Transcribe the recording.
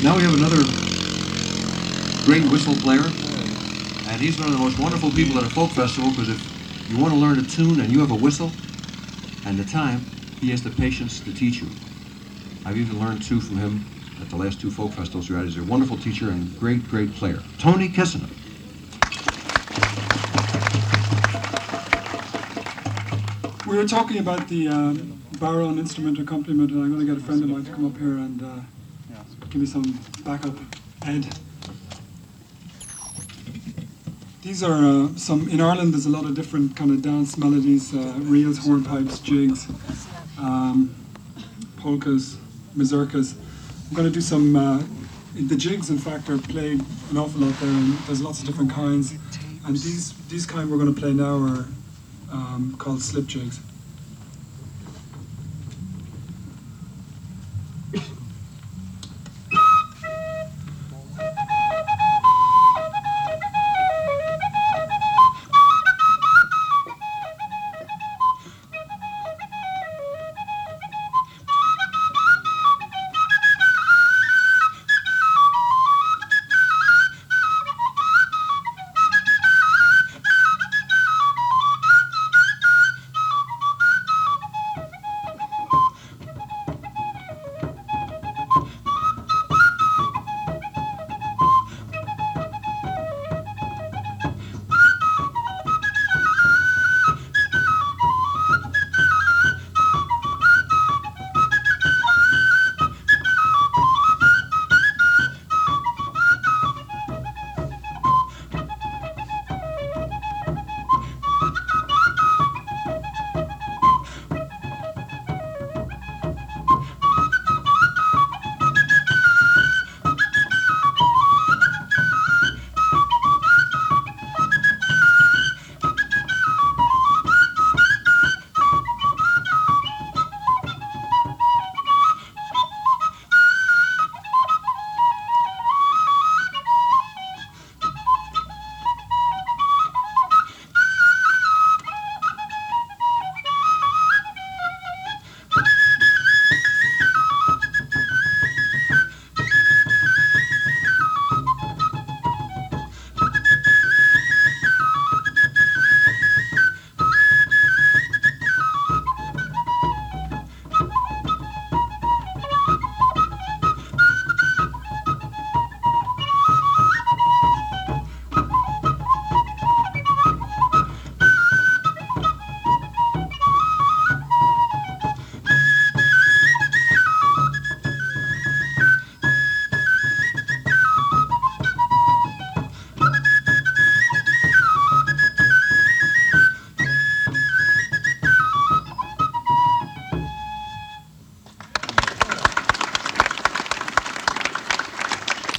Now we have another great whistle player, and he's one of the most wonderful people at a folk festival, because if you want to learn a tune and you have a whistle and the time, he has the patience to teach you. I've even learned two from him at the last two folk festivals we had. He's a wonderful teacher and great, great player. Tony Kissinen. We were talking about the Barron instrument accompaniment, and I'm going to get a friend of mine to come up here and give me some backup. Ed. These are some, in Ireland there's a lot of different kind of dance melodies, reels, hornpipes, jigs, polkas, mazurkas. I'm going to do some, the jigs in fact are played an awful lot there, and there's lots of different kinds. And these kind we're going to play now are called slip jigs.